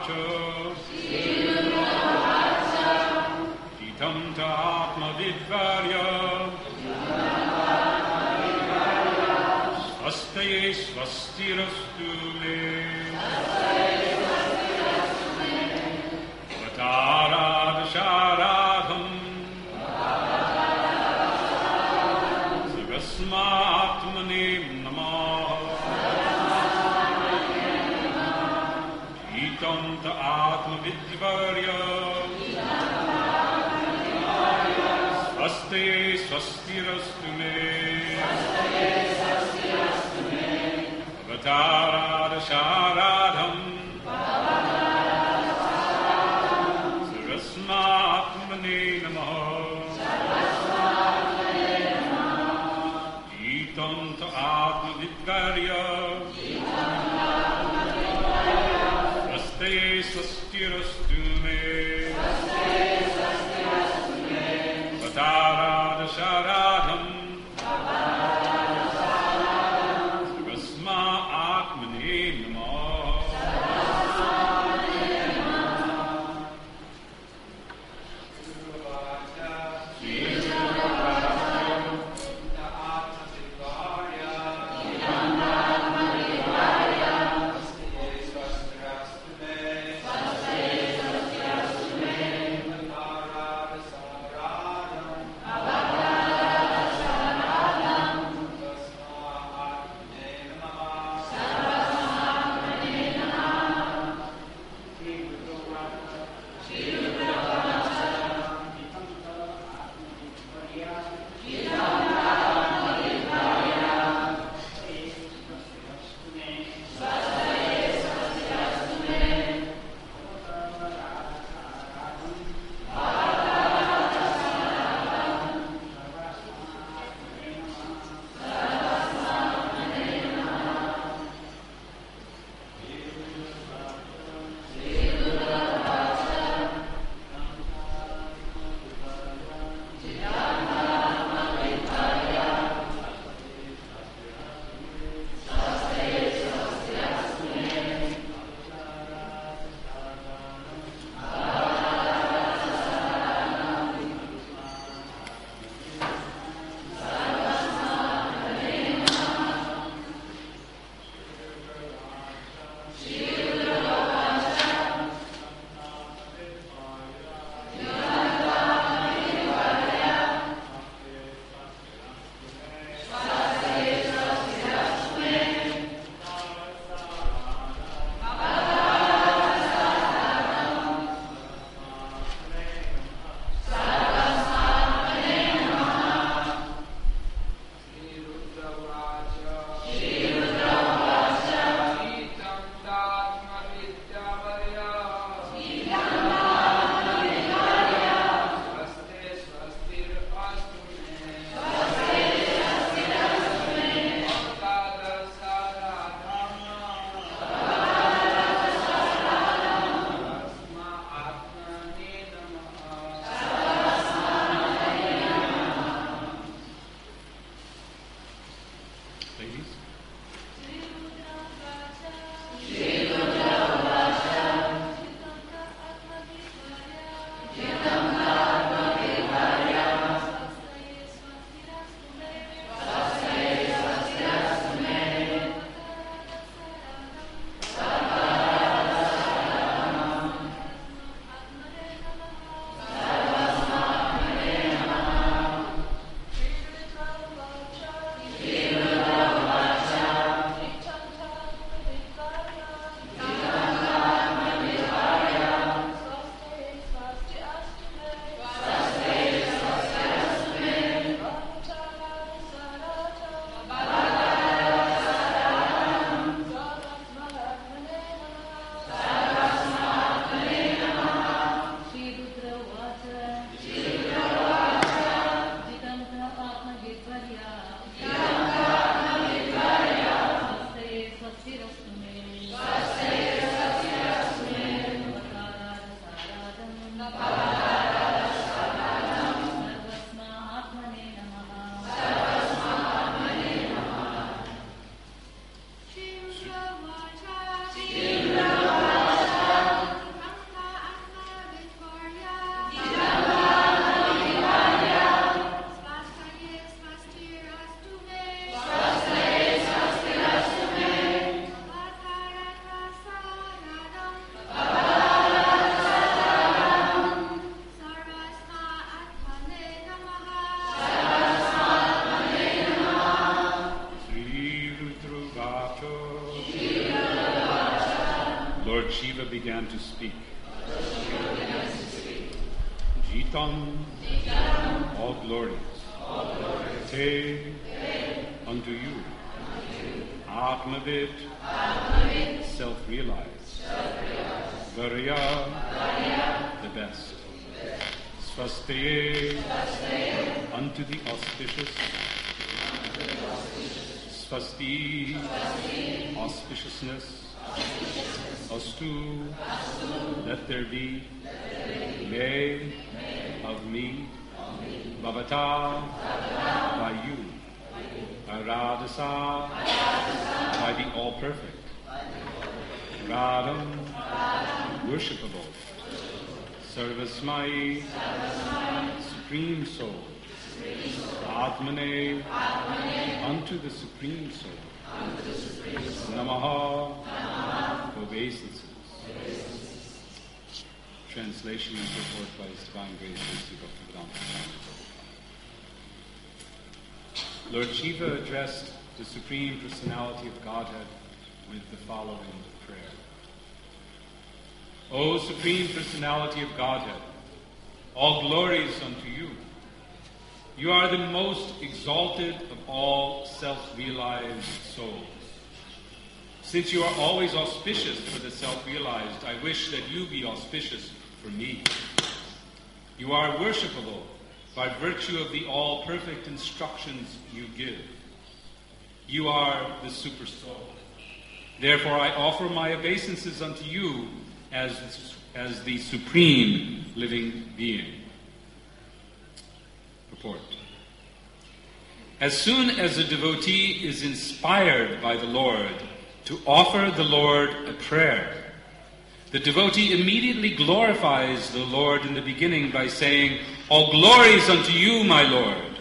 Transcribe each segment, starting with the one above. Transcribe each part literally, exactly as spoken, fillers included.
Jitam ta atma vidvarya Svastaye svastirastu me Vatara Sagasmatmane Namaha Jitam ta atma vidvarya Svastaye svastirastu me Avatara Sharadham Sarasmatmane Namaha Jitam ta atma vidvarya Svastaye svastirastu me Avatara Sharadham Sarasmatmane Namaha began to speak. Jitam, all glories, te, unto you, Atmavid, self-realized, Varya, the best, Svastaye, unto the auspicious, Svasti, auspiciousness, Astu, let there be, Me, of me, Bhavata, by you, Aradasa, by the all-perfect, Radham, worshipable, Sarvasmai, supreme soul, Atmane, unto the supreme soul, Namaha, obeisances. Translation and report by His Divine Grace, Doctor Vedanta Swami. Lord Shiva addressed the Supreme Personality of Godhead with the following prayer. O Supreme Personality of Godhead, all glories unto you. You are the most exalted of all self-realized souls. Since you are always auspicious for the self-realized, I wish that you be auspicious for me. You are worshipable by virtue of the all-perfect instructions you give. You are the super soul. Therefore I offer my obeisances unto you as, as the supreme living being. Purport. As soon as a devotee is inspired by the Lord to offer the Lord a prayer, the devotee immediately glorifies the Lord in the beginning by saying, all glories unto you, my Lord.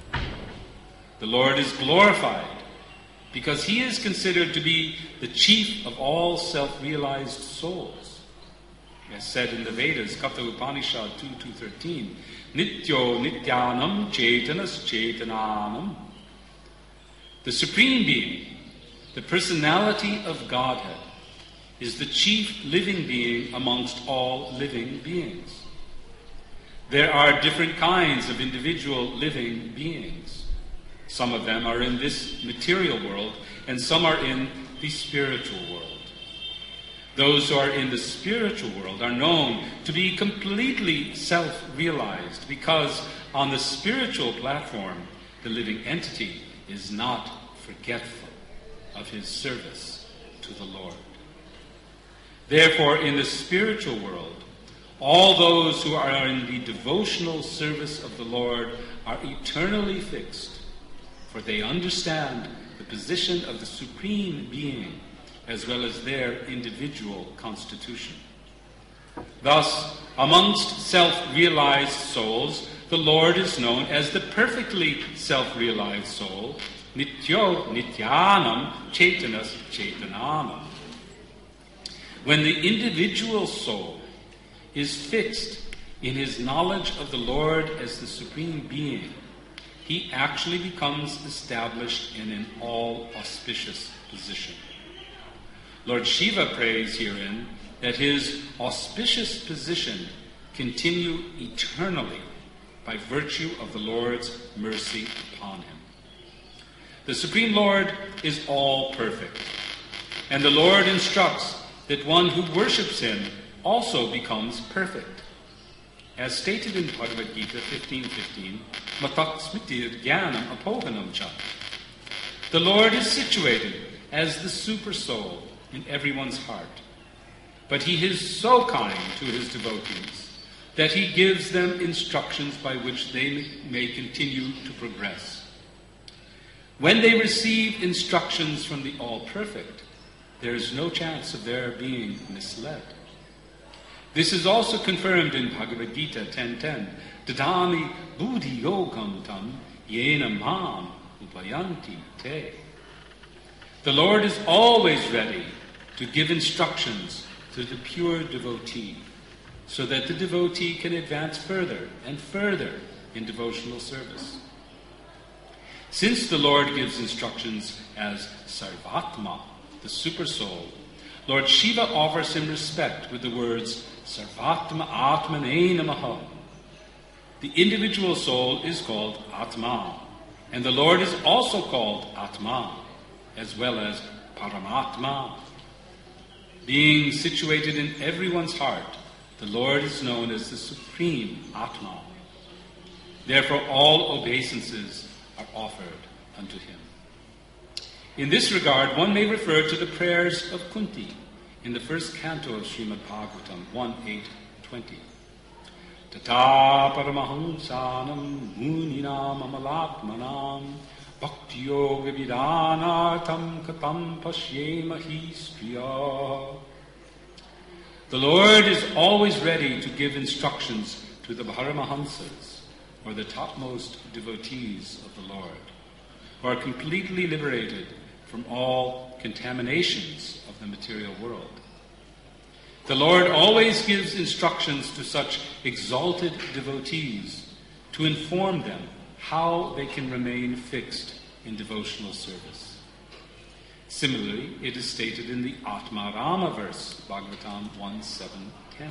The Lord is glorified because He is considered to be the chief of all self-realized souls. As said in the Vedas, Katha Upanishad two two thirteen, Nityo Nityanam Chaitanas Chaitananam. The Supreme Being, the personality of Godhead, is the chief living being amongst all living beings. There are different kinds of individual living beings. Some of them are in this material world, and some are in the spiritual world. Those who are in the spiritual world are known to be completely self-realized because on the spiritual platform, the living entity is not forgetful of his service to the Lord. Therefore, in the spiritual world, all those who are in the devotional service of the Lord are eternally fixed, for they understand the position of the Supreme Being as well as their individual constitution. Thus, amongst self-realized souls, the Lord is known as the perfectly self-realized soul, Nityo Nityanam Chaitanas Chaitananam. When the individual soul is fixed in his knowledge of the Lord as the Supreme Being, he actually becomes established in an all-auspicious position. Lord Shiva prays herein that his auspicious position continue eternally by virtue of the Lord's mercy upon him. The Supreme Lord is all perfect, and the Lord instructs that one who worships him also becomes perfect. As stated in Bhagavad Gita fifteen fifteen, Matat Smritir Jnanam Apohanam Cha. The Lord is situated as the super soul in everyone's heart, but he is so kind to his devotees that he gives them instructions by which they may continue to progress. When they receive instructions from the All-Perfect, there is no chance of their being misled. This is also confirmed in Bhagavad Gita ten ten. Dadami buddhi yogam tam yena mam upayanti te. The Lord is always ready to give instructions to the pure devotee, so that the devotee can advance further and further in devotional service. Since the Lord gives instructions as Sarvatma, the super soul, Lord Shiva offers him respect with the words, Sarvatma Atmane Namaha. The individual soul is called Atma, and the Lord is also called Atma, as well as Paramatma. Being situated in everyone's heart, the Lord is known as the Supreme Atma. Therefore, all obeisances are offered unto him. In this regard, one may refer to the prayers of Kunti in the first canto of Srimad Bhagavatam one eight twenty. Tata paramahamsanam muninam amalatmanam bhakti yoga vidhanartam katam pashyemahi striya. The Lord is always ready to give instructions to the Paramahamsas, or the topmost devotees of the Lord, who are completely liberated from all contaminations of the material world. The Lord always gives instructions to such exalted devotees to inform them how they can remain fixed in devotional service. Similarly, it is stated in the Atmarama verse, Bhagavatam one seven ten.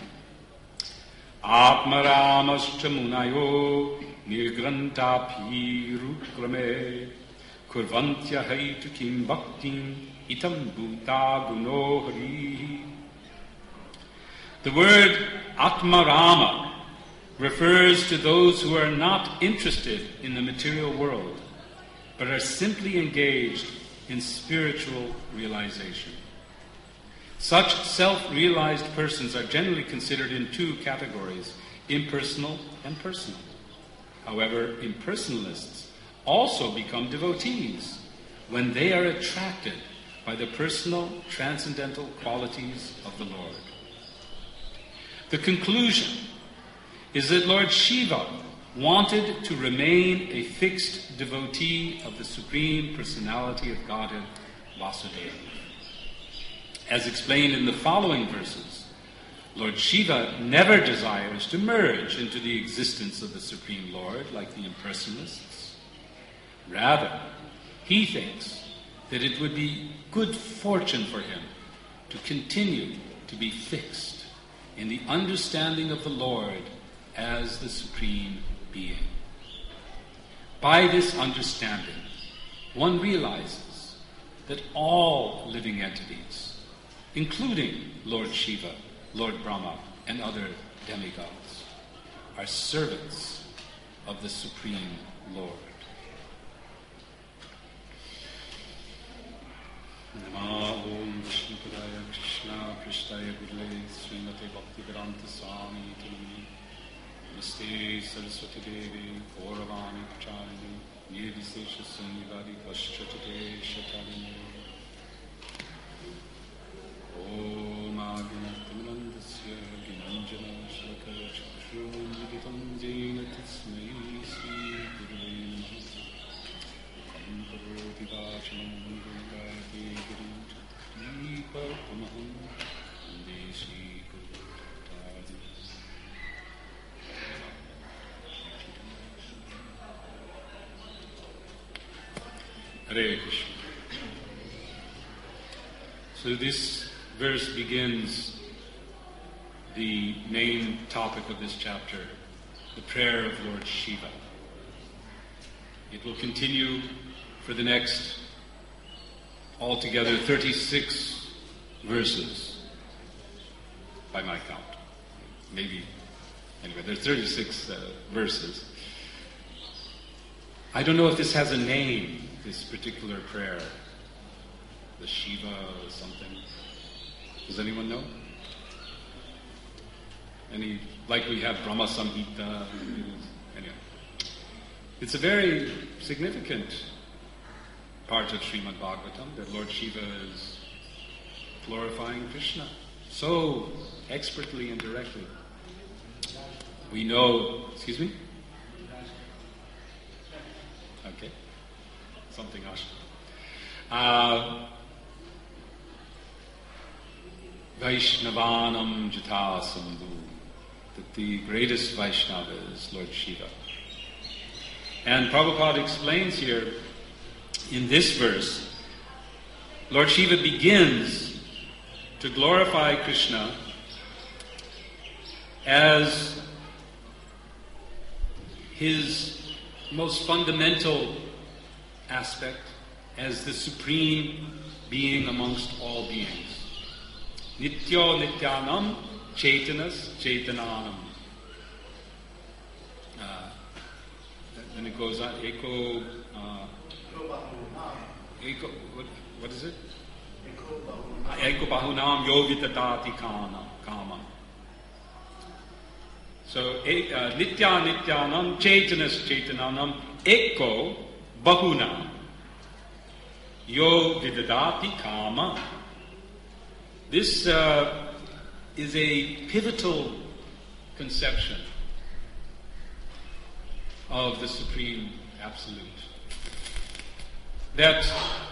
Atmaramascha munayo nirgrantapi rukrame kurvantya haitu kim bhaktim itam bhuta guno hari. The word Atmarama refers to those who are not interested in the material world, but are simply engaged in spiritual realization. Such self-realized persons are generally considered in two categories, impersonal and personal. However, impersonalists also become devotees when they are attracted by the personal, transcendental qualities of the Lord. The conclusion is that Lord Shiva wanted to remain a fixed devotee of the Supreme Personality of Godhead, Vasudeva. As explained in the following verses, Lord Shiva never desires to merge into the existence of the Supreme Lord like the impersonalists. Rather, he thinks that it would be good fortune for him to continue to be fixed in the understanding of the Lord as the Supreme Being. By this understanding, one realizes that all living entities, including Lord Shiva, Lord Brahma, and other demigods, are servants of the Supreme Lord. Nama Om Vishnu Padaya Krishna Prishtaya Gurle Srimate Bhaktivedanta Swami Tini Namaste Saraswati Devi Gauravani Pacharani Nirvisesha Sangivadi Vaschachate Shatarine Om Agnatamandasya Ginanjana Shalakara Chakshurunjitam Jena Tismai Sri Gurve Namaha Kamkaroti Vachanam Gurgati Giri Partamaham Vande Sri Guru Hare Krishna. So this verse begins the main topic of this chapter, the prayer of Lord Shiva. It will continue for the next altogether thirty-six verses by my count. Maybe, anyway, there's thirty-six uh, verses. I don't know if this has a name, this particular prayer. The Shiva or something. Does anyone know? Any, like we have Brahma Samhita. Anyway. It's a very significant part of Srimad Bhagavatam that Lord Shiva is glorifying Krishna so expertly and directly. We know, excuse me? Okay. Something else. Uh, Vaishnavanam Jata Sandhu, that the greatest Vaishnava is Lord Shiva. And Prabhupada explains here in this verse, Lord Shiva begins to glorify Krishna as his most fundamental aspect, as the supreme being amongst all beings. Nityo Nityanam Chaitanas Chaitananam. Uh, then it goes on, Eko, uh, Eko, what, what is it? Eko Bahunam Yovitadati Kama. Kama. So, uh, Nitya Nityanam Chaitanas Chaitananam Eko Bahunam Yo Vidadati Kama. This uh, is a pivotal conception of the Supreme Absolute. That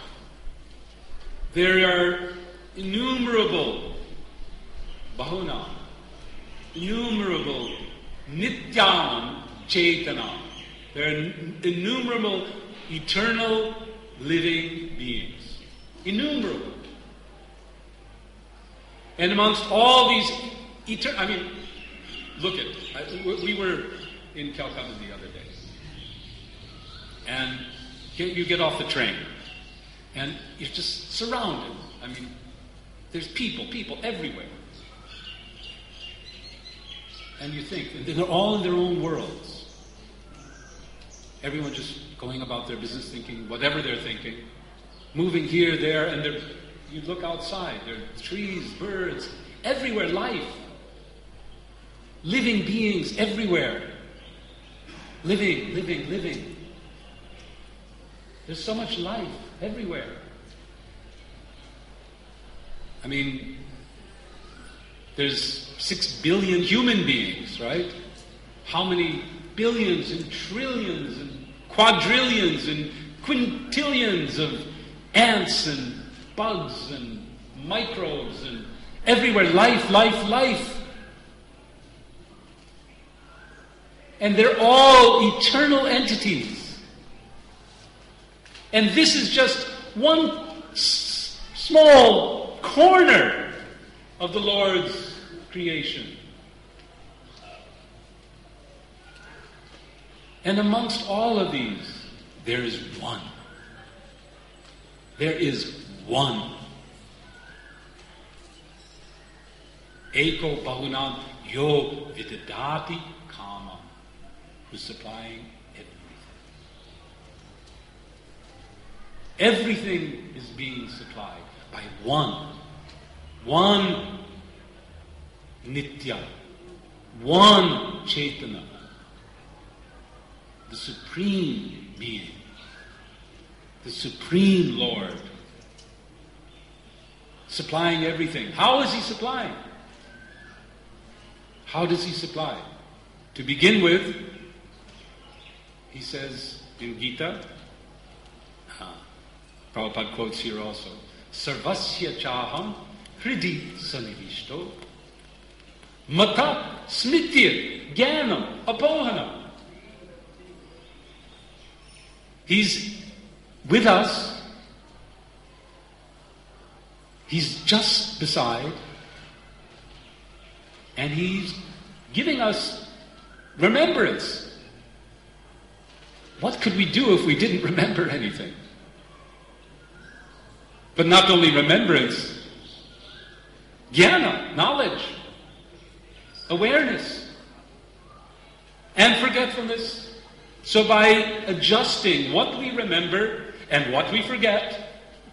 there are innumerable Bahunam, innumerable Nityanam Chaitanam. There are innumerable eternal living beings. Innumerable. And amongst all these eternal, I mean, look at, I, we were in Calcutta the other day. And you get off the train. And you're just surrounded. I mean, there's people, people everywhere. And you think, and they're all in their own worlds. Everyone just going about their business, thinking whatever they're thinking, moving here, there, and they're, you look outside, there are trees, birds, everywhere, life. Living beings everywhere. Living, living, living. There's so much life everywhere. I mean, there's six billion human beings, right? How many billions and trillions and quadrillions and quintillions of ants and bugs and microbes and everywhere, life, life, life. And they're all eternal entities. And this is just one s- small corner of the Lord's creation. And amongst all of these, there is one. There is one. Eko Bahunam Yo Vidadati Kama, who's supplying everything. Everything is being supplied by one. One Nitya. One Chaitanya. The Supreme Being. The Supreme Lord. Supplying everything. How is He supplying? How does He supply? To begin with, He says in Gita, uh, Prabhupada quotes here also, Sarvasya chaham hridi sanivishto mata smitya jnanam apohanam. He's with us. He's just beside. And He's giving us remembrance. What could we do if we didn't remember anything? But not only remembrance, jnana, knowledge, awareness, and forgetfulness. So by adjusting what we remember and what we forget,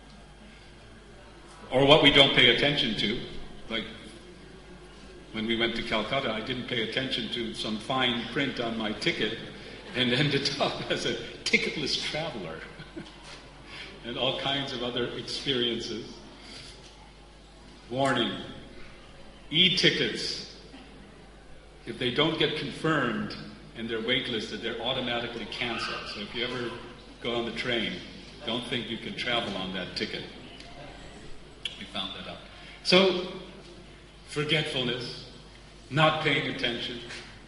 or what we don't pay attention to, like when we went to Calcutta, I didn't pay attention to some fine print on my ticket and ended up as a ticketless traveler and all kinds of other experiences. Warning, e-tickets, if they don't get confirmed and they're waitlisted, they're automatically canceled. So if you ever go on the train, don't think you can travel on that ticket. We found that out. So, forgetfulness, not paying attention.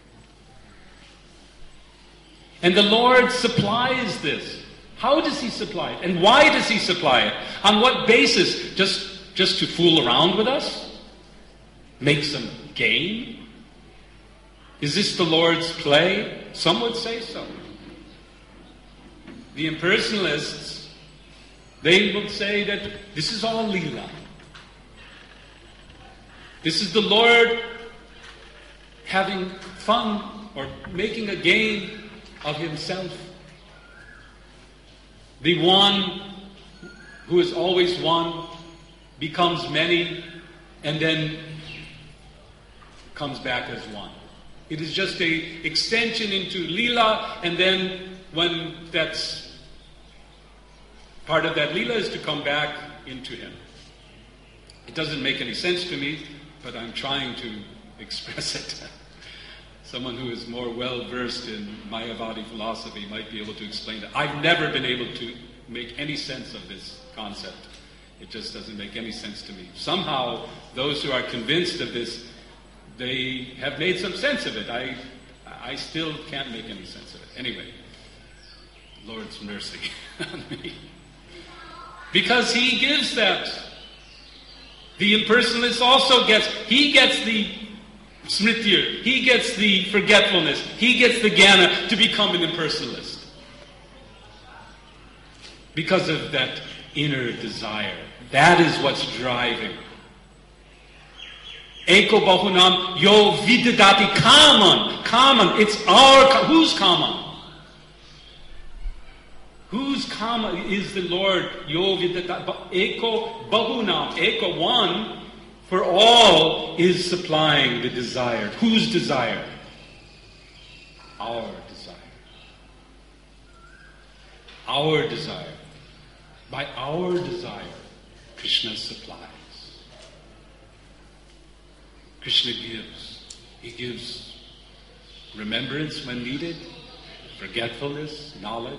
And the Lord supplies this. How does He supply it? And why does He supply it? On what basis? Just just to fool around with us? Make some game? Is this the Lord's play? Some would say so. The impersonalists, they would say that this is all Leela. This is the Lord having fun or making a game of himself. The one who is always one becomes many and then comes back as one. It is just a extension into Leela, and then when that's part of that Leela is to come back into him. It doesn't make any sense to me, but I'm trying to express it. Someone who is more well-versed in Mayavadi philosophy might be able to explain that. I've never been able to make any sense of this concept. It just doesn't make any sense to me. Somehow, those who are convinced of this, they have made some sense of it. I, I still can't make any sense of it. Anyway, Lord's mercy on me. Because he gives that. The impersonalist also gets, he gets the smritir, he gets the forgetfulness, he gets the jnana to become an impersonalist. Because of that inner desire. That is what's driving. Eko bahunam yo vidadati kaman. Kaman, it's our, whose kaman? Whose kama is the Lord? Yo vidadati, eko bahunam, eko one, for all is supplying the desire. Whose desire? Our desire. Our desire. By our desire, Krishna supplies. Krishna gives. He gives remembrance when needed, forgetfulness, knowledge.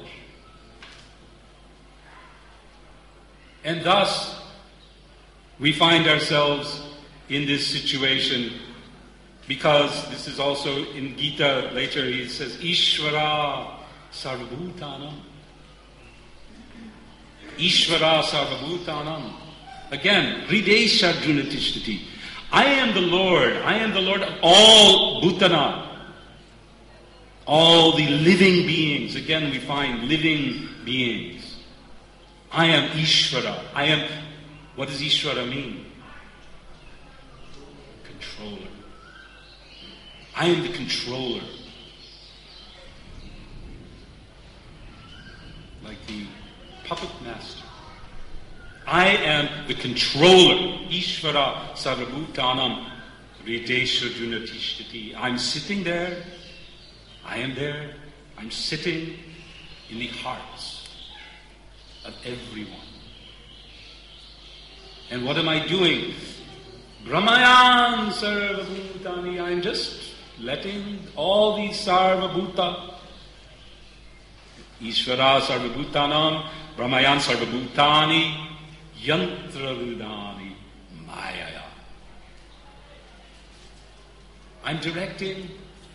And thus, we find ourselves in this situation because this is also in Gita later, he says, Ishvara sarvabhutanam. Ishvara sarvabhutanam. Again, Hridesha Drunatishtati. I am the Lord. I am the Lord of all Bhutana. All the living beings. Again, we find living beings. I am Ishvara. I am, what does Ishvara mean? Controller. I am the controller. Like the puppet master. I am the controller. Ishvara sarvabhutanam hridesha drunatishtati. I'm sitting there. I am there. I'm sitting in the hearts of everyone. And what am I doing? Brahmayan sarvabhutani. I'm just letting all these sarvabhuta, Ishvara sarvabhutanam, Brahmayan sarvabhutani, yantra rudani mayaya. I'm directing,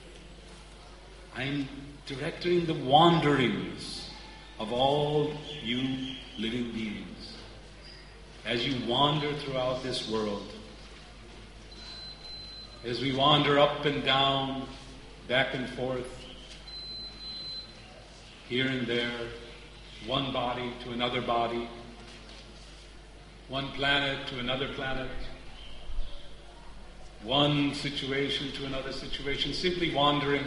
I'm directing the wanderings of all you living beings. As you wander throughout this world, as we wander up and down, back and forth, here and there, one body to another body, one planet to another planet, one situation to another situation, simply wandering,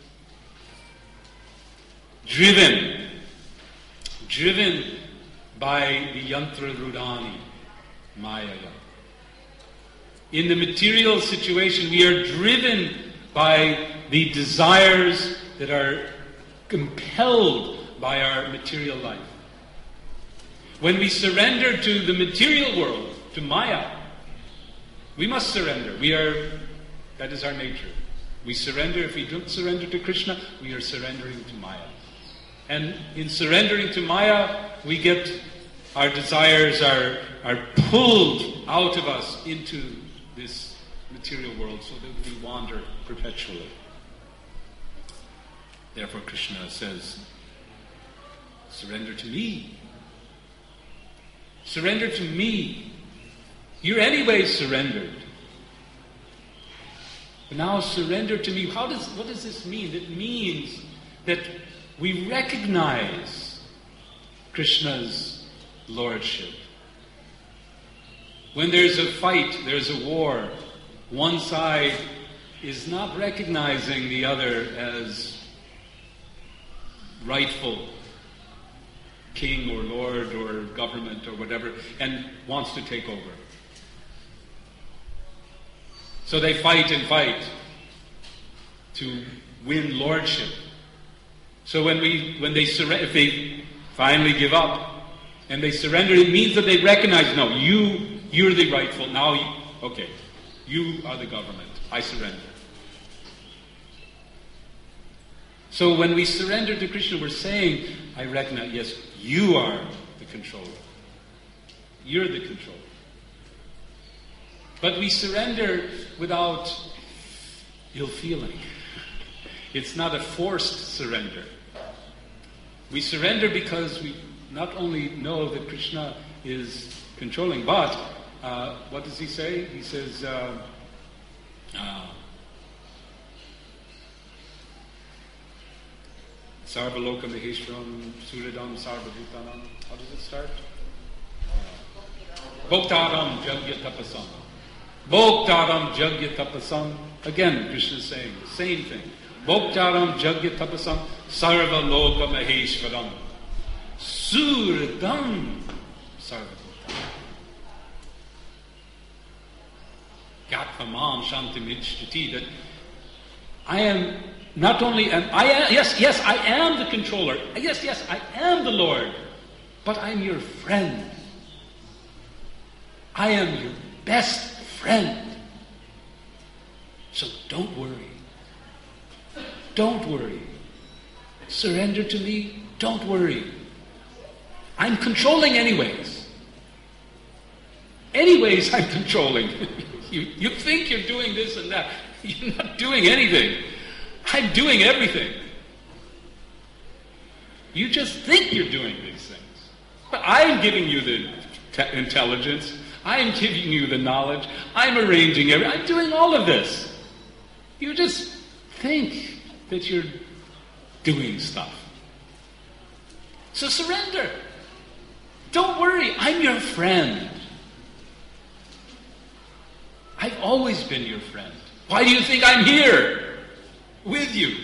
driven, driven by the yantra rudani, maya. In the material situation, we are driven by the desires that are compelled by our material life. When we surrender to the material world, to Maya, we must surrender. We are, that is our nature. We surrender. If we don't surrender to Krishna, we are surrendering to Maya. And in surrendering to Maya, we get, our desires are, are pulled out of us into this material world so that we wander perpetually. Therefore Krishna says, surrender to me. Surrender to me. You're anyway surrendered. But now surrender to me. How does, what does this mean? It means that we recognize Krishna's lordship. When there's a fight, there's a war, one side is not recognizing the other as rightful king or lord or government or whatever, and wants to take over. So they fight and fight to win lordship. So when we, when they surrender, if they finally give up and they surrender, it means that they recognize, no, you, you're the rightful. Now, you, okay, you are the government. I surrender. So when we surrender to Krishna, we're saying, I recognize, yes, you are the controller. You're the controller. But we surrender without ill feeling. It's not a forced surrender. We surrender because we not only know that Krishna is controlling, but uh, what does he say? He says, uh, uh, Sarvaloka Maheshwaram Suridam Sarvabhutanam. How does it start? Bhoktaram Jagya Tapasam. Bhoktaram Jagya Tapasam. Again, Krishna is saying the same thing. Bhoktaram Jagya Tapasam Sarvaloka Maheshwaram Suridam Sarvabhutanam. Gathamam Shantimichdati. That I am not only am I am, yes, yes, I am the controller. Yes, yes, I am the Lord. But I'm your friend. I am your best friend. So don't worry. Don't worry. Surrender to me. Don't worry. I'm controlling anyways. Anyways, I'm controlling. you, you think you're doing this and that. You're not doing anything. I'm doing everything. You just think you're doing these things. But I'm giving you the te- intelligence. I'm giving you the knowledge. I'm arranging everything. I'm doing all of this. You just think that you're doing stuff. So surrender. Don't worry. I'm your friend. I've always been your friend. Why do you think I'm here with you?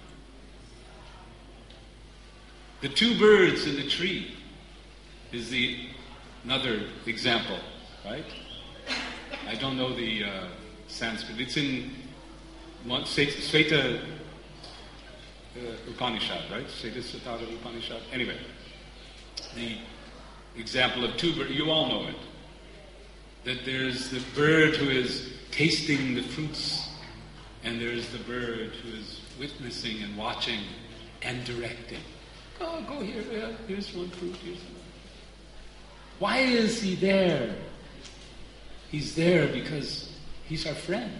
The two birds in the tree is the another example, right? I don't know the uh, Sanskrit. It's in one, Sveta uh, Upanishad, right? Sveta Satara Upanishad. Anyway, the example of two birds, you all know it. That there's the bird who is tasting the fruits, and there's the bird who is witnessing and watching and directing. Oh, go here, yeah, here's one fruit, here's one. Why is he there? He's there because he's our friend.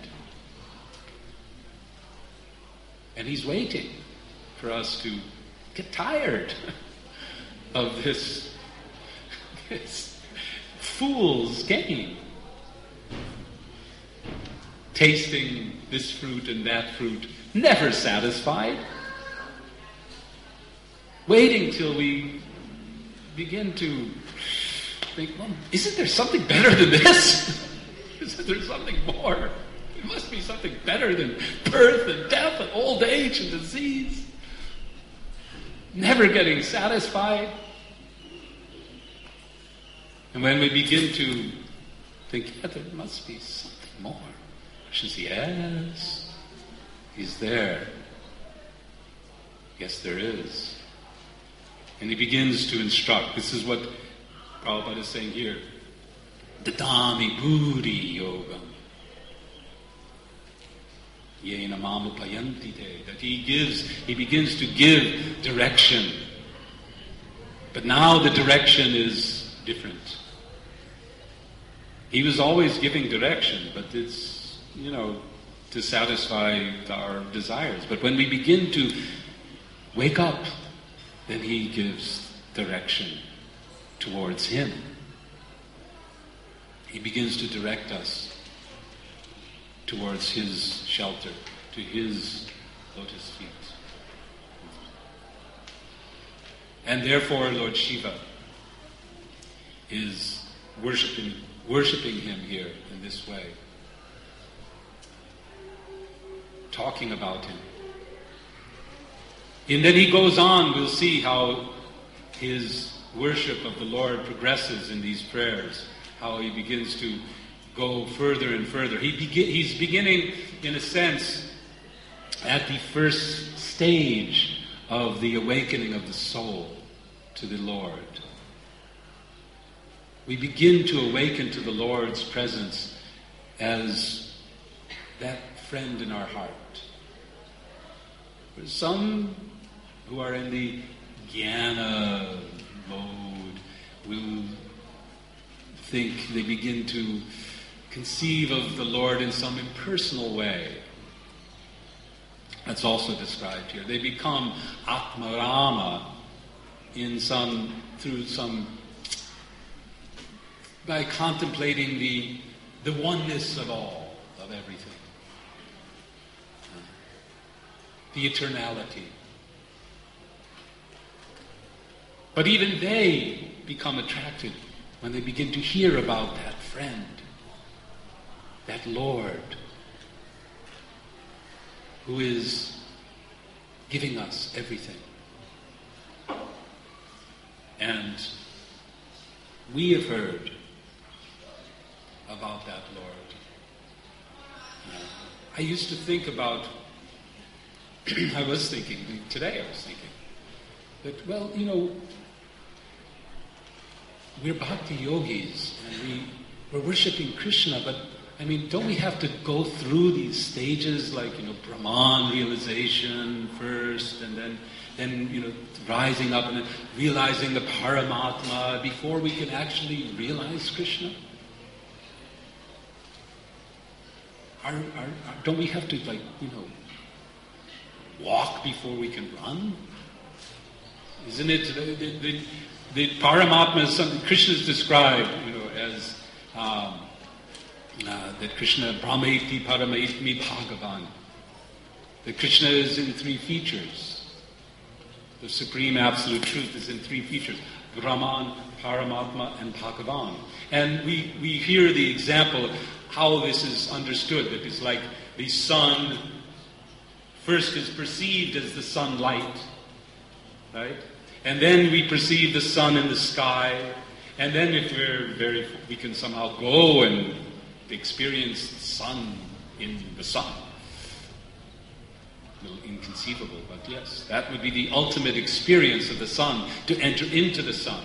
And he's waiting for us to get tired of this, this fool's game. Tasting this fruit and that fruit, never satisfied. Waiting till we begin to think, well, isn't there something better than this? Isn't there something more? There must be something better than birth and death and old age and disease. Never getting satisfied. And when we begin to think, yeah, there must be something more. Krishna says, yes, he's there. Yes, there is. And he begins to instruct. This is what Prabhupada is saying here. Dadami Buddhi Yogam. Yena Mamupayanti Te. That he gives, he begins to give direction. But now the direction is different. He was always giving direction, but it's, you know, to satisfy our desires. But when we begin to wake up, then he gives direction towards him. He begins to direct us towards His shelter, to His lotus feet. And therefore Lord Shiva is worshipping, worshipping Him here in this way, talking about Him. And then he goes on, we'll see how his worship of the Lord progresses in these prayers, how he begins to go further and further. He begin, he's beginning, in a sense, at the first stage of the awakening of the soul to the Lord. We begin to awaken to the Lord's presence as that friend in our heart. For some who are in the jnana mode will think, they begin to conceive of the Lord in some impersonal way. That's also described here. They become Atmarama in some, through some, by contemplating the, the oneness of all, of everything. The eternality. But even they become attracted when they begin to hear about that friend, that Lord, who is giving us everything. And we have heard about that Lord. Uh, I used to think about, I was thinking, today I was thinking, that, well, you know, we're bhakti yogis, and we, we're worshipping Krishna, but, I mean, don't we have to go through these stages, like, you know, Brahman realization first, and then, then, you know, rising up and then realizing the Paramatma before we can actually realize Krishna? Are, are, are, don't we have to, like, you know, walk before we can run? Isn't it, the, the, the, the Paramatma is something Krishna is described, you know, as um, uh, that Krishna, Brahmaiti, Paramaitmi, Bhagavan. That Krishna is in three features. The Supreme Absolute Truth is in three features. Brahman, Paramatma, and Bhagavan. And we, we hear the example of how this is understood, that it's like the sun first is perceived as the sunlight, right? And then we perceive the sun in the sky, and then if we're very, we can somehow go and experience the sun in the sun. A little inconceivable, but yes, that would be the ultimate experience of the sun, to enter into the sun.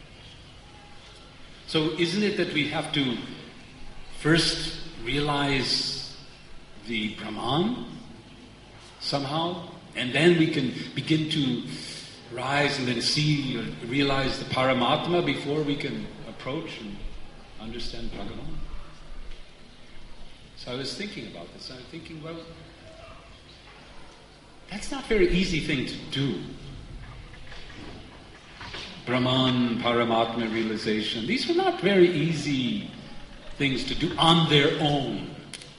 So isn't it that we have to first realize the Brahman somehow, and then we can begin to rise and then see or realize the Paramatma before we can approach and understand Bhagavan? So I was thinking about this. I was thinking, well, that's not a very easy thing to do. Brahman, Paramatma realization. These are not very easy things to do on their own.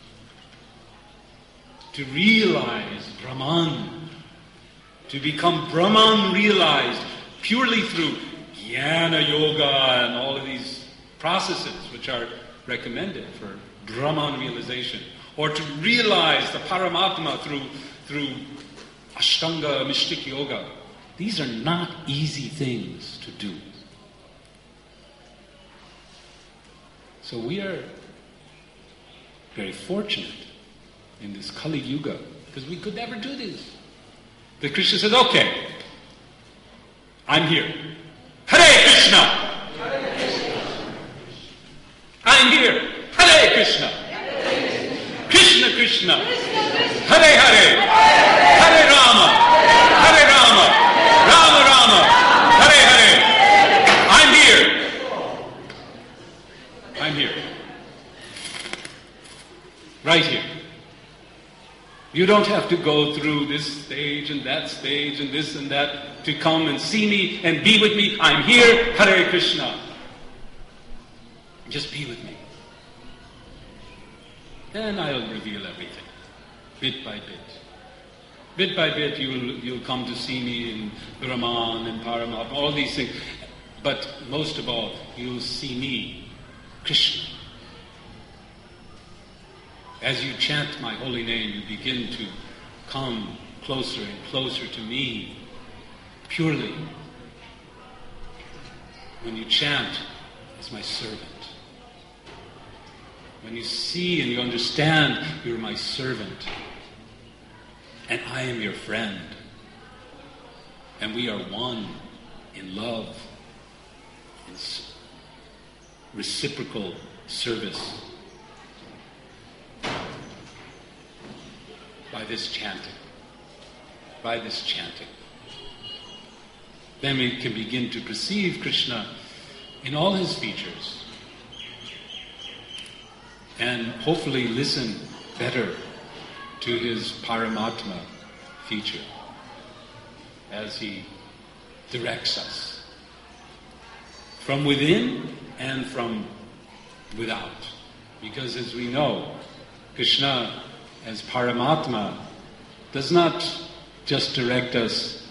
To realize Brahman, to become Brahman realized purely through Jnana Yoga and all of these processes which are recommended for Brahman realization, or to realize the Paramatma through, through Ashtanga Mystic Yoga. These are not easy things to do. So we are very fortunate in this Kali Yuga, because we could never do this. The Krishna says, okay, I'm here. Hare Krishna! Hare Krishna. I'm here. Hare Krishna! Krishna Krishna! Hare Hare! Hare Rama! Hare Rama! Rama Rama! Hare Hare! I'm here. I'm here. Right here. You don't have to go through this stage and that stage and this and that to come and see me and be with me. I'm here. Hare Krishna. Just be with me. then I'll reveal everything, bit by bit. Bit by bit, you'll you'll come to see me in Brahman and Paramatma, all these things. But most of all, you'll see me, Krishna. As you chant my holy name, you begin to come closer and closer to me, purely. When you chant as my servant. When you see and you understand, you're my servant. And I am your friend. And we are one in love, in reciprocal service. By this chanting. By this chanting. Then we can begin to perceive Krishna in all his features. And hopefully listen better to his Paramatma feature as he directs us from within and from without. Because as we know, Krishna as Paramatma does not just direct us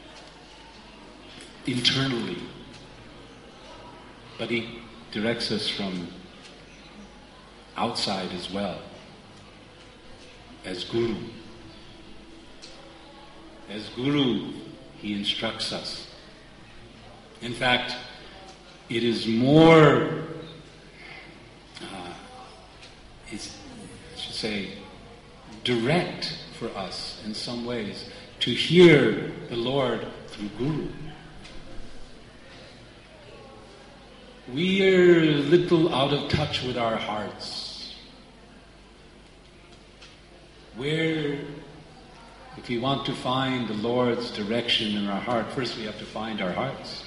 internally, but he directs us from outside as well, as Guru. As Guru, he instructs us. In fact, it is more, uh, it's, I should say, direct for us in some ways to hear the Lord through Guru. We are a little out of touch with our hearts. Where, if we want to find the Lord's direction in our heart, first we have to find our hearts.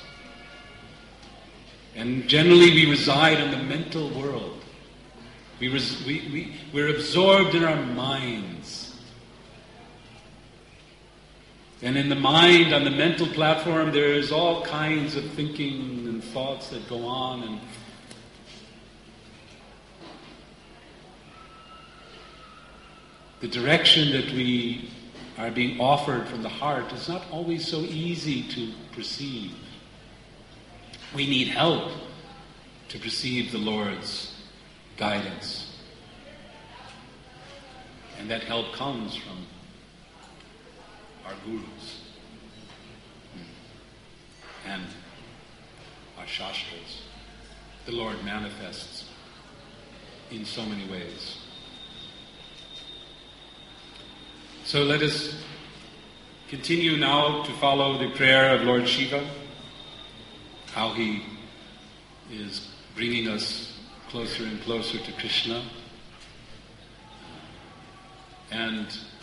And generally we reside in the mental world. We, res- we, we, we're absorbed in our minds. And in the mind, on the mental platform, there's all kinds of thinking and thoughts that go on. And the direction that we are being offered from the heart is not always so easy to perceive. We need help to perceive the Lord's guidance. And that help comes from our gurus and our shastras. The Lord manifests in so many ways. So let us continue now to follow the prayer of Lord Shiva, how he is bringing us closer and closer to Krishna. And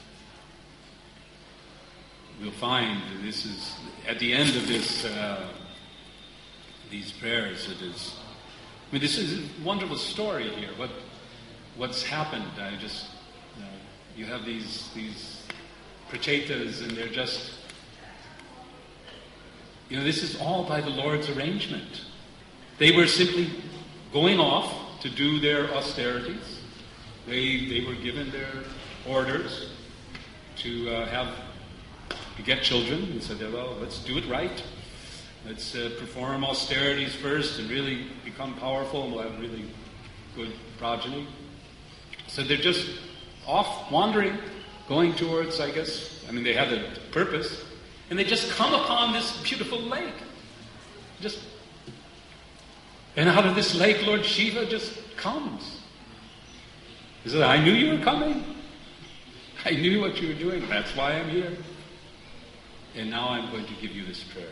we'll find that this is, at the end of this, uh, these prayers, it is, I mean, this is a wonderful story here. What, what's happened? I just, you know, you have these, these prachetas, and they're just, you know, this is all by the Lord's arrangement. They were simply going off to do their austerities. They, they were given their orders to uh, have to get children, and said, well, let's do it right. Let's uh, perform austerities first and really become powerful, and we'll have really good progeny. So they're just off wandering, going towards, I guess, I mean, they had a purpose, and they just come upon this beautiful lake. Just, and out of this lake, Lord Shiva just comes. He said, I knew you were coming. I knew what you were doing. That's why I'm here. And now I'm going to give you this prayer.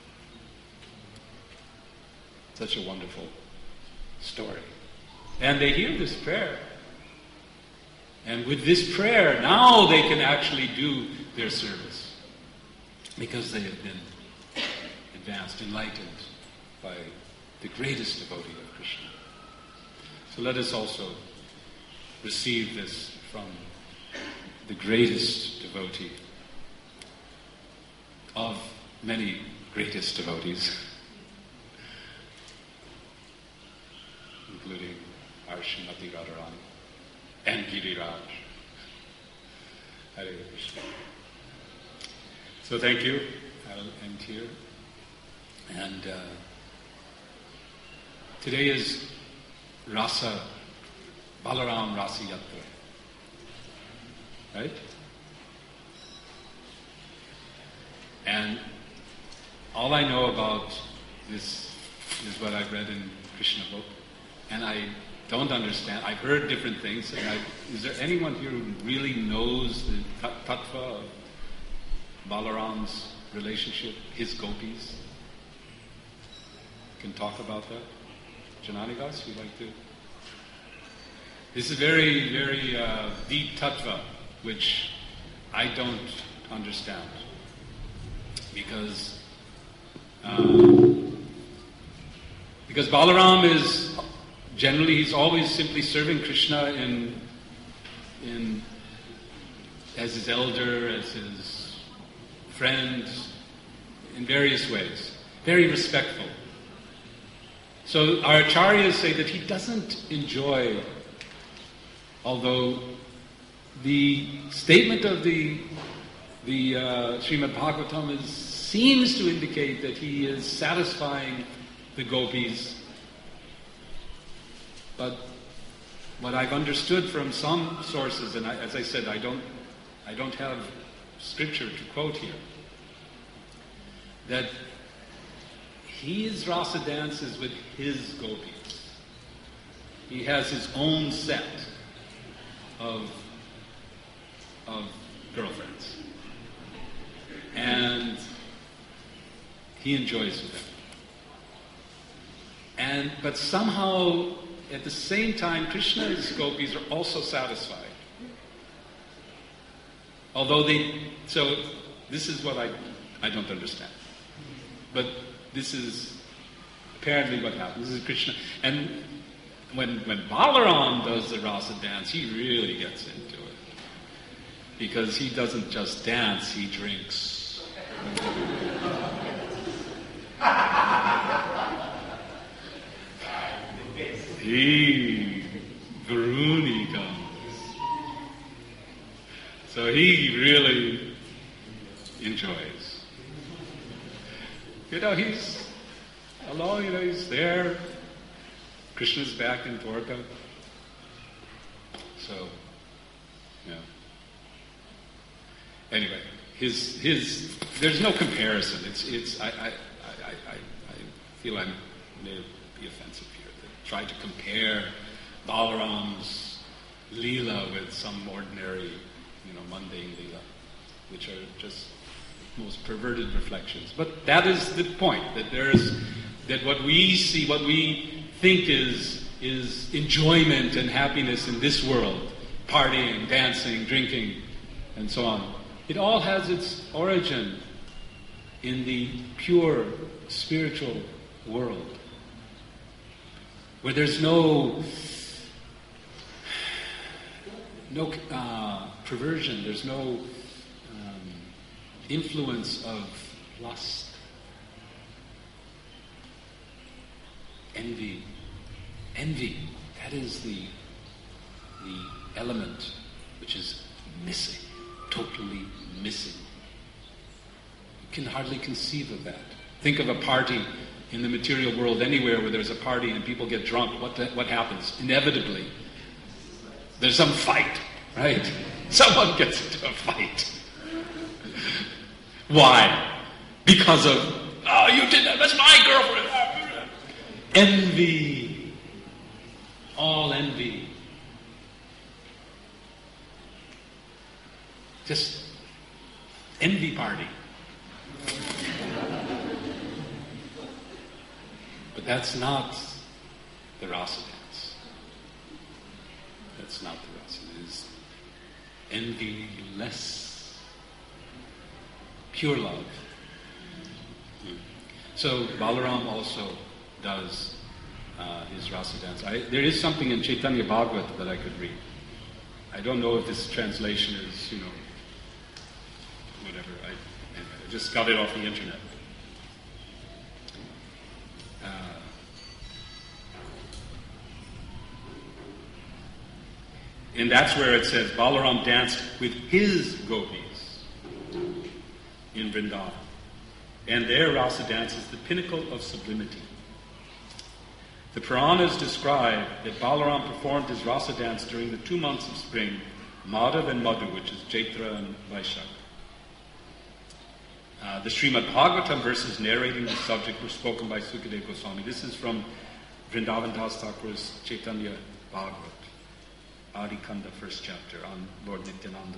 Such a wonderful story. And they hear this prayer. And with this prayer, now they can actually do their service. Because they have been advanced, enlightened by the greatest devotee of Krishna. So let us also receive this from the greatest devotee of many greatest devotees, including our Srimati Radharani. and Giriraj. Hare Krishna. So thank you. I'll end here. And uh, today is Rasa, Balaram Rasa Yatra. Right? And all I know about this is what I've read in Krishna book. And I don't understand. I've heard different things. And I, is there anyone here who really knows the tattva of Balaram's relationship, his gopis? Can talk about that? Jananidas, you'd like to? This is very, very uh, deep tattva, which I don't understand. Because um, because Balaram is generally he's always simply serving Krishna in in as his elder, as his friend, in various ways, very respectful. So our acharyas say that he doesn't enjoy, although the statement of the the uh, Srimad Bhagavatam is, seems to indicate that he is satisfying the gopis. But what I've understood from some sources, and I, as I said, I don't, I don't have scripture to quote here, that his rasa dances with his gopis. He has his own set of of girlfriends, and he enjoys them. And but somehow, at the same time, Krishna's gopis are also satisfied. Although they, so this is what I I don't understand. But this is apparently what happens. This is Krishna. And when when Balaram does the rasa dance, he really gets into it. Because he doesn't just dance, he drinks. He Varuni comes. So he really enjoys. You know, he's alone, you know, he's there. Krishna's back in Dwarka. So, yeah. Anyway, his his there's no comparison. It's it's I I, I, I, I feel I may be offensive here. To try to compare Balaram's Leela with some ordinary, you know, mundane Leela, which are just most perverted reflections. But that is the point, that there's that what we see, what we think is is enjoyment and happiness in this world, partying, dancing, drinking, and so on. It all has its origin in the pure spiritual world, where there's no no uh, perversion, there's no um, influence of lust, envy. Envy, that is the the element which is missing, totally missing. You can hardly conceive of that. Think of a party in the material world anywhere where there's a party and people get drunk. What the, what happens? Inevitably, there's some fight, right? Someone gets into a fight. Why? Because of, oh, you did that, that's my girlfriend. Envy. All envy. Just envy party. But that's not the rasa dance. That's not the rasa. It is envy-less. Pure love. So Balaram also does Uh, his rasa dance. I, there is something in Chaitanya Bhagavat that I could read. I don't know if this translation is, you know, whatever. I, I just got it off the internet. Uh, And that's where it says Balaram danced with his gopis in Vrindavan. And their rasa dance is the pinnacle of sublimity. The Puranas describe that Balaram performed his rasa dance during the two months of spring, Madhav and Madhu, which is Chaitra and Vaishakh. Uh, the Srimad Bhagavatam verses narrating the subject were spoken by Sukadeva Goswami. This is from Vrindavan Das Thakur's Chaitanya Bhagavat, Adi Kanda, first chapter, on Lord Nityananda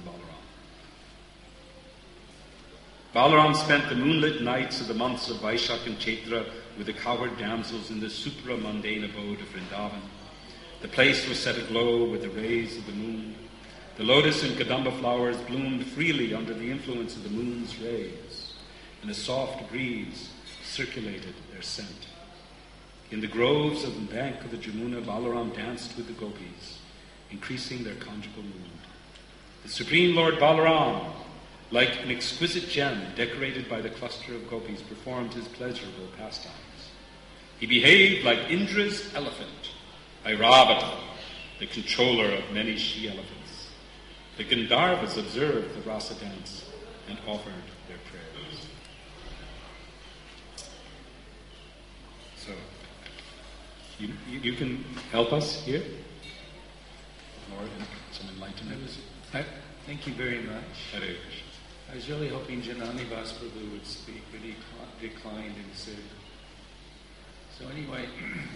Balaram. Balaram spent the moonlit nights of the months of Vaishakh and Chaitra with the cowherd damsels in the supra-mundane abode of Vrindavan. The place was set aglow with the rays of the moon. The lotus and kadamba flowers bloomed freely under the influence of the moon's rays, and a soft breeze circulated their scent. In the groves of the bank of the Jamuna, Balaram danced with the gopis, increasing their conjugal mood. The Supreme Lord Balaram, like an exquisite gem decorated by the cluster of gopis, performed his pleasurable pastimes. He behaved like Indra's elephant, Airavata, the controller of many she-elephants. The Gandharvas observed the rasa dance and offered their prayers. So, you, you, you can help us here? Lord, some enlightenment. I, thank you very much. Hare Krishna. I was really hoping Janani Vasprabhu would speak, but he declined and said. So anyway,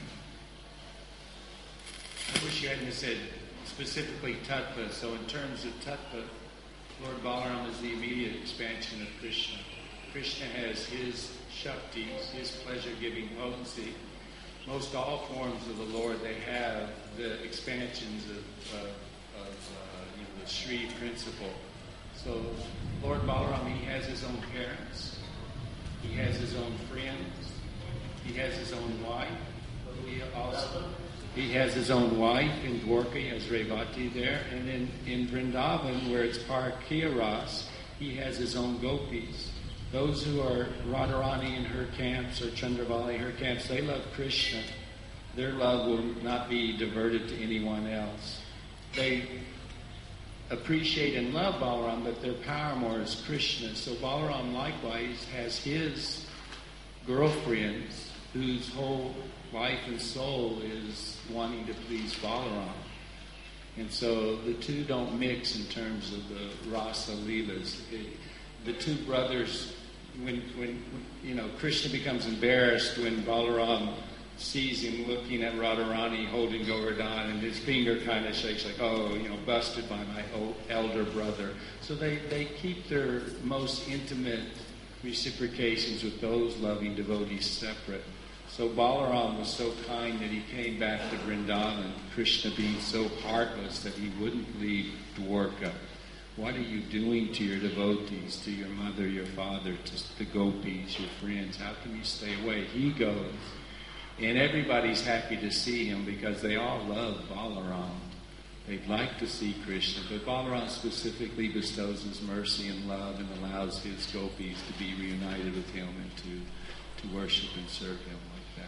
I wish you hadn't said specifically Tattva. So in terms of Tattva, Lord Balaram is the immediate expansion of Krishna. Krishna has his Shaktis, his pleasure-giving potency. Most all forms of the Lord, they have the expansions of, uh, of uh, you know, the Sri principle. So Lord Balaram, he has his own parents. He has his own friends. He has his own wife. He also he has his own wife in Dwarka. He has Revati there. And in, in Vrindavan, where it's Parakiya Ras, he has his own gopis. Those who are Radharani in her camps or Chandravali in her camps, they love Krishna. Their love will not be diverted to anyone else. They appreciate and love Balaram, but their paramour is Krishna. So Balaram likewise has his girlfriends whose whole life and soul is wanting to please Balaram. And so the two don't mix in terms of the rasa leelas. The two brothers, when, when you know, Krishna becomes embarrassed when Balaram sees him looking at Radharani holding Govardhan, and his finger kind of shakes like, oh, you know, busted by my old elder brother. So they, they keep their most intimate reciprocations with those loving devotees separate. So Balaram was so kind that he came back to Vrindavan, Krishna being so heartless that he wouldn't leave Dwarka. What are you doing to your devotees, to your mother, your father, to the gopis, your friends? How can you stay away? He goes. And everybody's happy to see him because they all love Balaram. They'd like to see Krishna, but Balaram specifically bestows his mercy and love and allows his gopis to be reunited with him and to, to worship and serve him like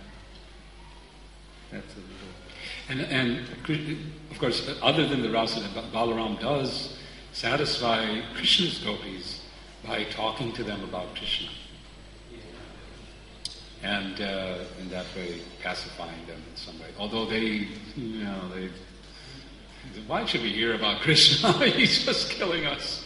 that. That's a little... And, and of course, other than the rasa, Balaram does satisfy Krishna's gopis by talking to them about Krishna. And uh, in that way, pacifying them in some way. Although they, you know, they, why should we hear about Krishna? He's just killing us.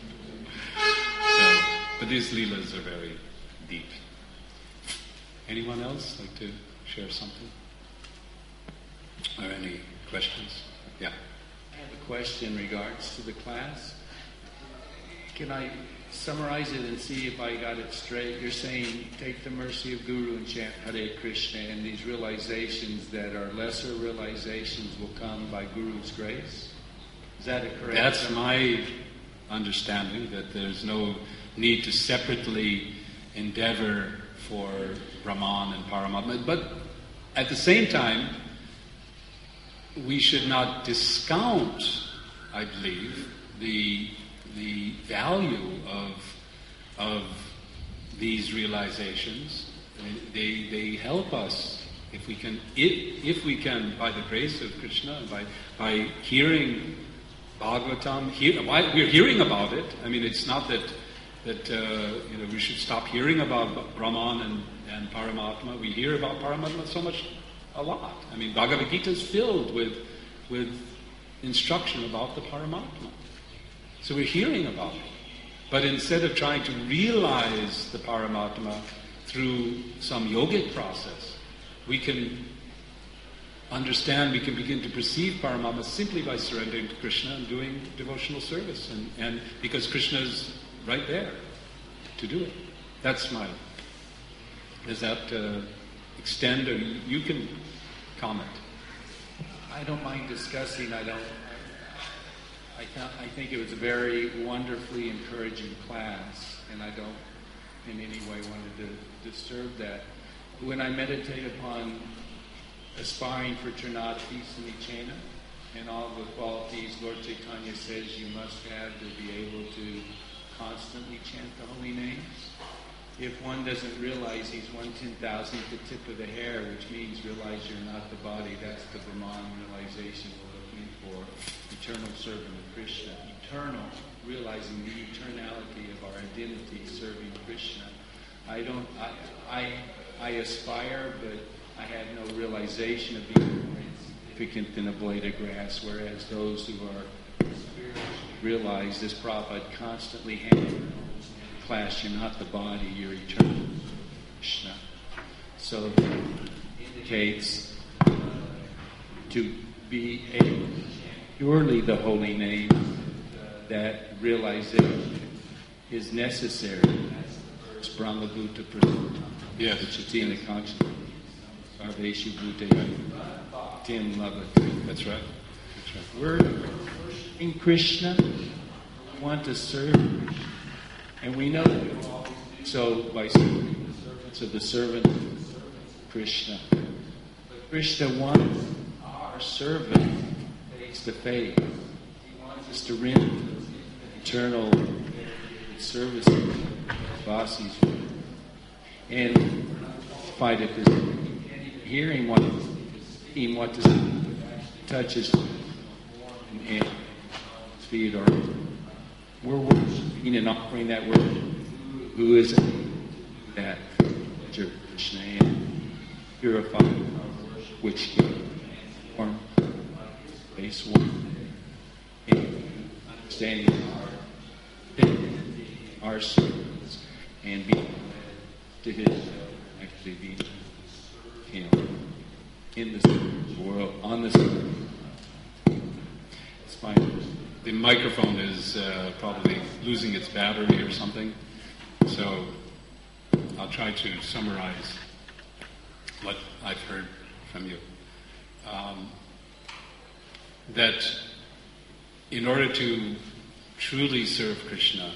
So, but these leelas are very deep. Anyone else like to share something? Or any questions? Yeah. I have a question in regards to the class. Can I summarize it and see if I got it straight? You're saying take the mercy of Guru and chant Hare Krishna, and these realizations that are lesser realizations will come by Guru's grace? Is that a correct? That's my understanding, that there's no need to separately endeavor for Brahman and Paramatma. But at the same time, we should not discount, I believe, the the value of of these realizations. They they help us if we can if, if we can by the grace of Krishna, by by hearing Bhagavatam. He, why, we're hearing about it. I mean, it's not that that uh, you know we should stop hearing about Brahman and, and Paramatma. We hear about Paramatma so much, a lot. I mean, Bhagavad Gita is filled with with instruction about the Paramatma. So we're hearing about it. But instead of trying to realize the Paramatma through some yogic process, we can understand, we can begin to perceive Paramatma simply by surrendering to Krishna and doing devotional service. And, and because Krishna is right there to do it. That's my... Does that uh, extend, or you, you can comment? I don't mind discussing. I don't... I, I think it was a very wonderfully encouraging class, and I don't in any way wanted to disturb that. When I meditate upon aspiring for Trinadapi Samicena and all the qualities Lord Chaitanya says you must have to be able to constantly chant the holy names, if one doesn't realize he's one ten thousandth the tip of the hair, which means realize you're not the body, that's the Brahman realization we're looking for. Eternal servant of Krishna. Eternal, realizing the eternality of our identity serving Krishna. I don't, I, I, I aspire, but I had no realization of being more insignificant than a blade of grass, whereas those who are spiritually realize this Prabhupada constantly handles class, you're not the body, you're eternal Krishna. So it indicates to be able to purely the holy name, that realization is necessary. It's Brahmabhuta Prasad. Yes. Chaitanya consciousness. Sarveshu Bhuteshu. Tim Lavati. That's right. That's right. We're worshiping Krishna. We want to serve Krishna. And we know that we always do so by serving the servants of the servant of Krishna. But Krishna wants our servant face to face. He wants us to render eternal service to Vasis. And fight at this, hearing what, seeing what this touches and feet are. We're worshiping and offering that word. Who is that Krishna and purify our worship, which can form base one and understanding our, our service and be to his actually be him in this world on this world. It's fine. The microphone is uh, probably losing its battery or something, so I'll try to summarize what I've heard from you. Um, that in order to truly serve Krishna,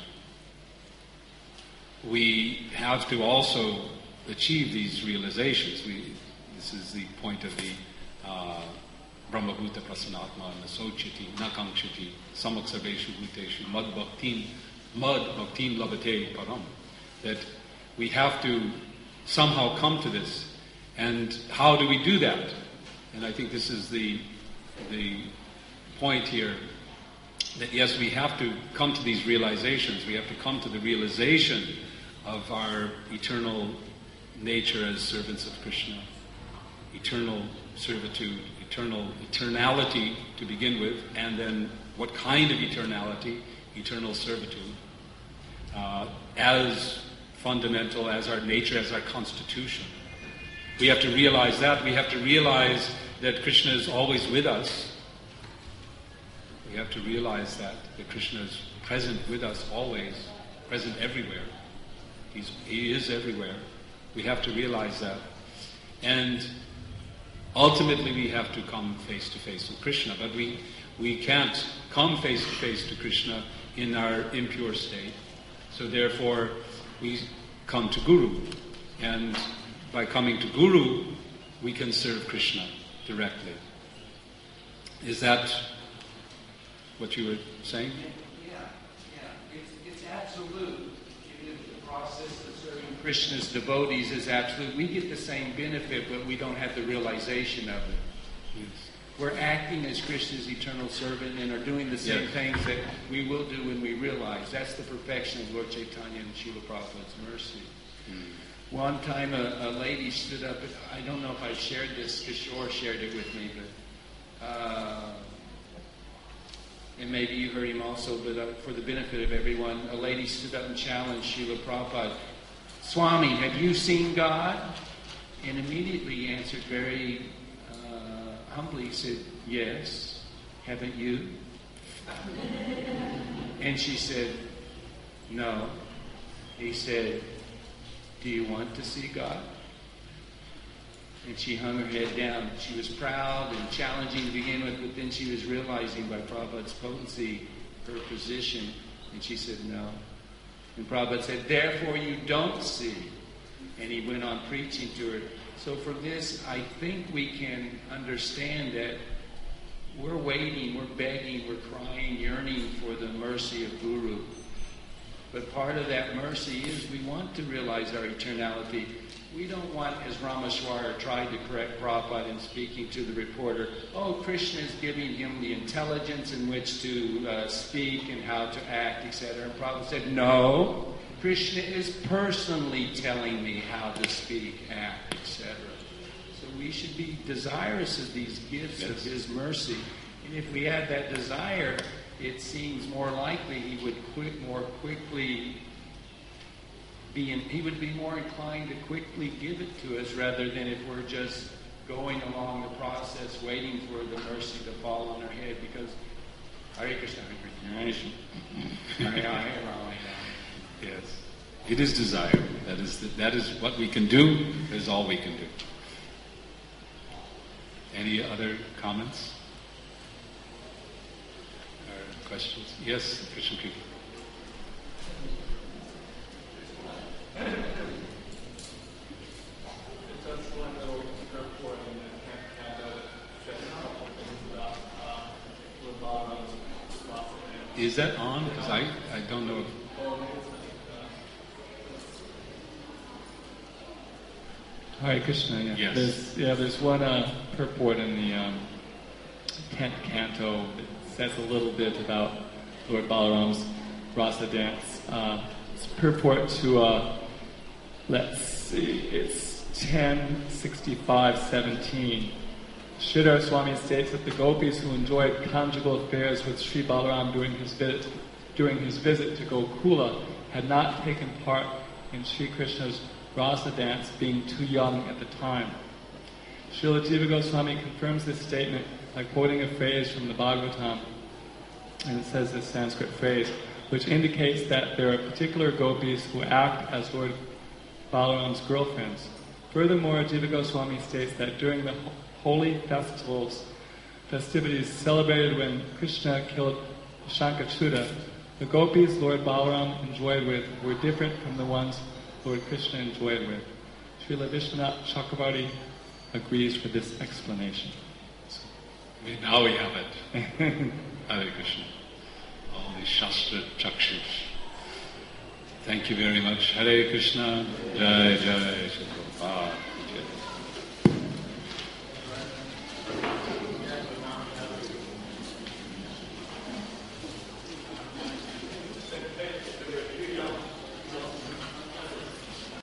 we have to also achieve these realizations. We, this is the point of the uh, Brahmabhuta Prasanatma, Nasochiti, Nakanchiti, Samaksarveshu Bhuteshu, Mad Bhaktim, Mad Bhaktim Labate Param. That we have to somehow come to this. And how do we do that? And I think this is the the point here, that yes, we have to come to these realizations. We have to come to the realization of our eternal nature as servants of Krishna, eternal servitude, eternal eternality to begin with, and then what kind of eternality? Eternal servitude, uh, as fundamental as our nature, as our constitution. We have to realize that. We have to realize that Krishna is always with us. We have to realize that, that Krishna is present with us always, present everywhere. He's, he is everywhere. We have to realize that. And ultimately we have to come face to face with Krishna. But we, we can't come face to face to Krishna in our impure state. So therefore we come to Guru. And by coming to Guru, we can serve Krishna directly. Is that what you were saying? Yeah, yeah. It's, it's absolute. Even if the process of serving Krishna's devotees is absolute, we get the same benefit, but we don't have the realization of it. Yes. we're acting as Krishna's eternal servant and are doing the same Yes. things that we will do when we realize. That's the perfection of Lord Chaitanya and Srila Prabhupada's mercy. Mm. One time a, a lady stood up, I don't know if I shared this, Kishore shared it with me, but uh, and maybe you heard him also, but uh, for the benefit of everyone, a lady stood up and challenged Srila Prabhupada, Swami, have you seen God? And immediately he answered very uh, humbly, he said, yes, haven't you? And she said, no. He said, do you want to see God? And she hung her head down. She was proud and challenging to begin with, but then she was realizing by Prabhupada's potency her position, and she said no. And Prabhupada said, therefore you don't see. And he went on preaching to her. So from this, I think we can understand that we're waiting, we're begging, we're crying, yearning for the mercy of Guru. But part of that mercy is we want to realize our eternality. We don't want, as Rameshwar tried to correct Prabhupada in speaking to the reporter, oh, Krishna is giving him the intelligence in which to uh, speak and how to act, et cetera. And Prabhupada said, no, Krishna is personally telling me how to speak, act, et cetera. So we should be desirous of these gifts Yes. of His mercy. And if we had that desire, it seems more likely He would quick, more quickly be in, He would be more inclined to quickly give it to us rather than if we're just going along the process waiting for the mercy to fall on our head. Because Hare Krishna, Hare Krishna, Hare Hare Rama. Yes. It is desire. That is the, that is what we can do. That is all we can do. Any other comments or questions? Yes, Krishna Keep. Is that on? Because I, I don't know if... Hare Krishna, yeah. Yes. There's, yeah, there's one uh, purport in the um, tenth canto that says a little bit about Lord Balaram's rasa dance. Uh, it's purport to, uh, let's see, it's ten sixty-five seventeen. Sridhar Swami states that the gopis who enjoyed conjugal affairs with Sri Balaram during his visit, during his visit to Gokula had not taken part in Sri Krishna's rasa dance, being too young at the time. Srila Jiva Goswami confirms this statement by quoting a phrase from the Bhagavatam, and it says this Sanskrit phrase, which indicates that there are particular gopis who act as Lord Balaram's girlfriends. Furthermore, Jiva Goswami states that during the holy festivals, festivities celebrated when Krishna killed Shankachuta, the gopis Lord Balaram enjoyed with were different from the ones Lord Krishna enjoyed with. Srila Vishwanath Chakravarti agrees with this explanation. So, now we have it. Hare Krishna. All the Shastra Chakshus. Thank you very much. Hare Krishna. Jai Jai Shri.